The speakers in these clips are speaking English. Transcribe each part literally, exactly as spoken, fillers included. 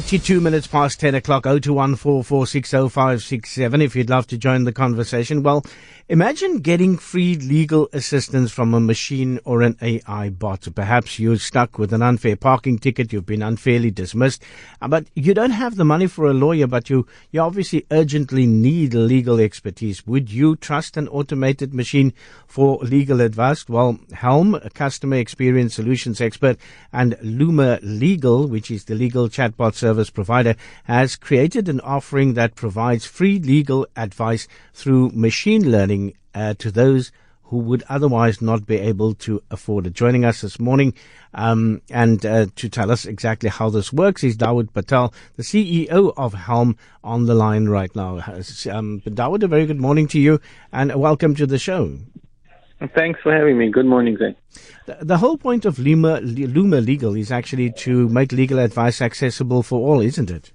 twenty-two minutes past ten o'clock, oh two one four four six oh five six seven if you'd love to join the conversation. Well, imagine getting free legal assistance from a machine or an A I bot. Perhaps you're stuck with an unfair parking ticket, you've been unfairly dismissed, uh, but you don't have the money for a lawyer, but you, you obviously urgently need legal expertise. Would you trust an automated machine for legal advice? Well, Helm, a customer experience solutions expert, and Luma Legal, which is the legal chatbot service provider, has created an offering that provides free legal advice through machine learning uh, to those who would otherwise not be able to afford it. Joining us this morning um, and uh, to tell us exactly how this works is Dawood Patel, the C E O of Helm, on the line right now. Um, Dawood, a very good morning to you and welcome to the show. Thanks for having me. Good morning, Zane. The, the whole point of Luma, Luma Legal is actually to make legal advice accessible for all, isn't it?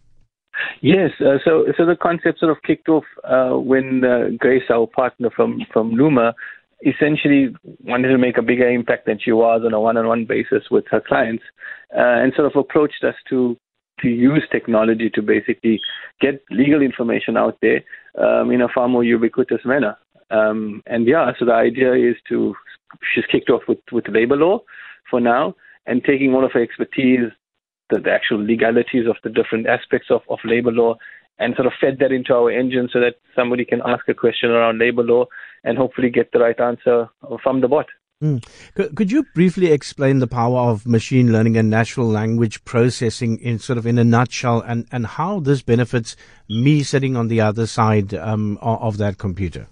Yes. Uh, so, so the concept sort of kicked off uh, when uh, Grace, our partner from, from Luma, essentially wanted to make a bigger impact than she was on a one-on-one basis with her clients, uh, and sort of approached us to to use technology to basically get legal information out there um, in a far more ubiquitous manner. Um, and yeah, so the idea is to, she's kicked off with, with labor law for now, and taking all of her expertise, the, the actual legalities of the different aspects of, of labor law, and sort of fed that into our engine so that somebody can ask a question around labor law and hopefully get the right answer from the bot. Mm. Could, could you briefly explain the power of machine learning and natural language processing in sort of in a nutshell, and, and how this benefits me sitting on the other side um, of, of that computer?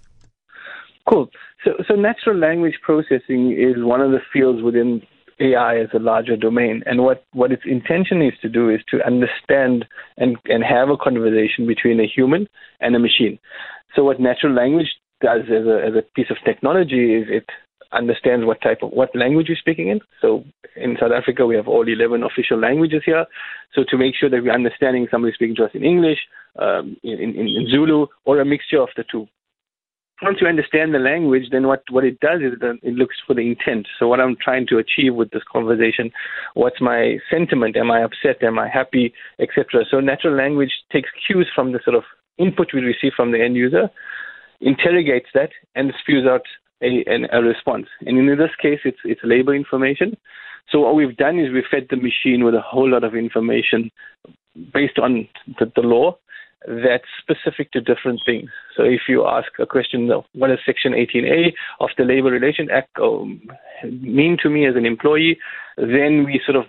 Cool. So, so natural language processing is one of the fields within A I as a larger domain. And what, what its intention is to do is to understand and, and have a conversation between a human and a machine. So what natural language does as a, as a piece of technology is it understands what type of, what language you're speaking in. So in South Africa, we have all eleven official languages here. So to make sure that we're understanding somebody speaking to us in English, um, in, in, in Zulu, or a mixture of the two. Once you understand the language, then what, what it does is that it looks for the intent. So what I'm trying to achieve with this conversation, what's my sentiment? Am I upset? Am I happy? Etc. So natural language takes cues from the sort of input we receive from the end user, interrogates that, and spews out a, an, a response. And in this case, it's, it's labor information. So what we've done is we've fed the machine with a whole lot of information based on the, the law that's specific to different things. So if you ask a question of what does Section eighteen A of the Labor Relations Act um, mean to me as an employee, then we sort of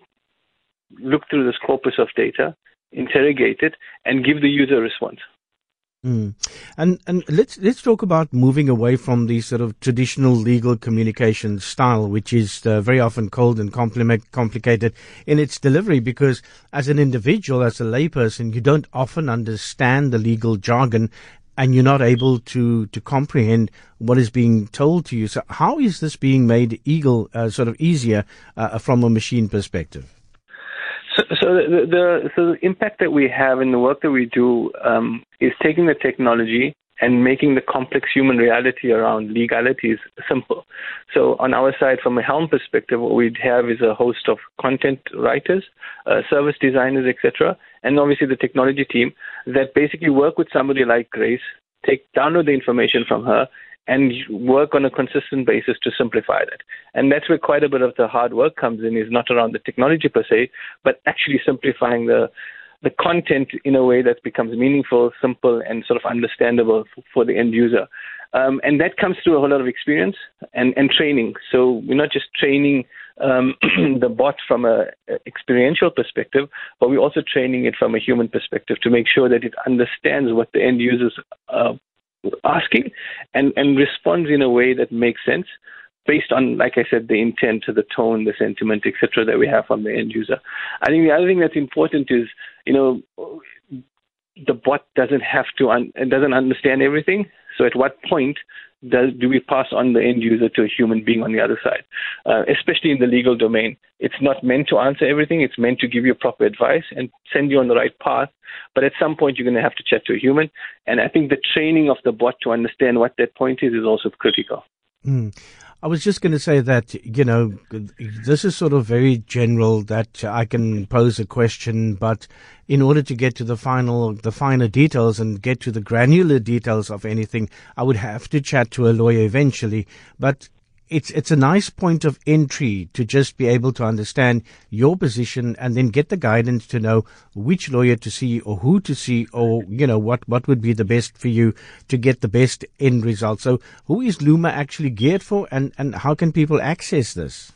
look through this corpus of data, interrogate it, and give the user a response. Mm. And and let's let's talk about moving away from the sort of traditional legal communication style, which is uh, very often cold and compli- complicated in its delivery, because as an individual, as a layperson, you don't often understand the legal jargon and you're not able to, to comprehend what is being told to you. So how is this being made eagle, uh, sort of easier uh, from a machine perspective? So, so the, the so the impact that we have in the work that we do um, is taking the technology and making the complex human reality around legalities simple. So on our side, from a Helm perspective, what we have is a host of content writers, uh, service designers, et cetera, and obviously the technology team that basically work with somebody like Grace, take download the information from her, and work on a consistent basis to simplify that. And that's where quite a bit of the hard work comes in, is not around the technology per se, but actually simplifying the the content in a way that becomes meaningful, simple, and sort of understandable for the end user. Um, and that comes through a whole lot of experience and, and training. So we're not just training um, the bot from a, a experiential perspective, but we're also training it from a human perspective to make sure that it understands what the end users are asking and, and responds in a way that makes sense based on, like I said, the intent, the tone, the sentiment, et cetera, that we have from the end user. I think the other thing that's important is, you know, the bot doesn't have to, un- it doesn't understand everything. So at what point does, do we pass on the end user to a human being on the other side? Uh, especially in the legal domain. It's not meant to answer everything. It's meant to give you proper advice and send you on the right path. But at some point, you're going to have to chat to a human. And I think the training of the bot to understand what that point is is also critical. Mm. I was just going to say that, you know, this is sort of very general that I can pose a question, but in order to get to the final, the finer details and get to the granular details of anything, I would have to chat to a lawyer eventually. But it's it's a nice point of entry to just be able to understand your position and then get the guidance to know which lawyer to see or who to see, or, you know, what, what would be the best for you to get the best end result. So who is Luma actually geared for, and, and how can people access this?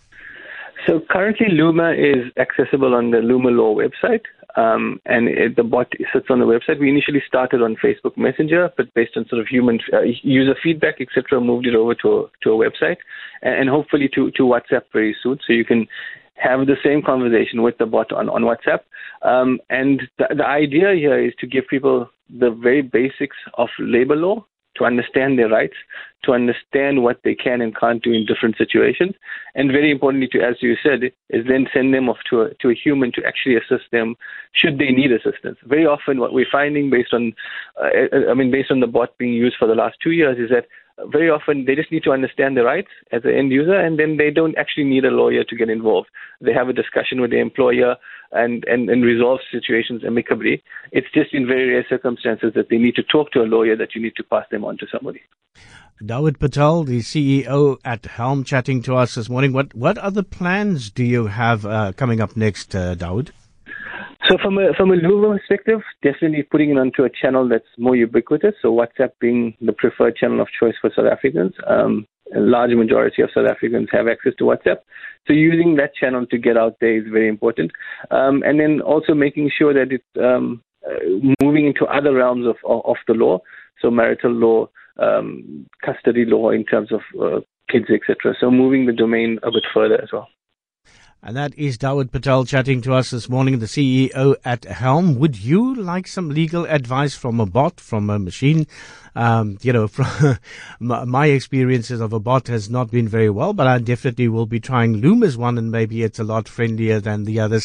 So currently Luma is accessible on the Luma Law website. Um, and it, the bot sits on the website. We initially started on Facebook Messenger, but based on sort of human uh, user feedback, et cetera, moved it over to a, to a website, and, and hopefully to, to WhatsApp very soon. So you can have the same conversation with the bot on, on WhatsApp. Um, and the, the idea here is to give people the very basics of labor law, to understand their rights, to understand what they can and can't do in different situations, and very importantly, to, as you said, is then send them off to a, to a human to actually assist them should they need assistance. Very often what we're finding based on, uh, I mean, based on the bot being used for the last two years is that very often they just need to understand their rights as an end user, and then they don't actually need a lawyer to get involved. They have a discussion with the employer and, and, and resolve situations amicably. It's just in very rare circumstances that they need to talk to a lawyer that you need to pass them on to somebody. Dawood Patel, the C E O at Helm, chatting to us this morning. What what other plans do you have uh, coming up next, uh, Dawood? So from a from a Luma perspective, definitely putting it onto a channel that's more ubiquitous. So WhatsApp being the preferred channel of choice for South Africans. Um, a large majority of South Africans have access to WhatsApp. So using that channel to get out there is very important. Um, and then also making sure that it's um, uh, moving into other realms of, of, of the law. So marital law, um, custody law in terms of uh, kids, et cetera. So moving the domain a bit further as well. And that is Dawood Patel chatting to us this morning, the C E O at Helm. Would you like some legal advice from a bot, from a machine? Um, you know, from my experiences of a bot has not been very well, but I definitely will be trying Luma's one, and maybe it's a lot friendlier than the others.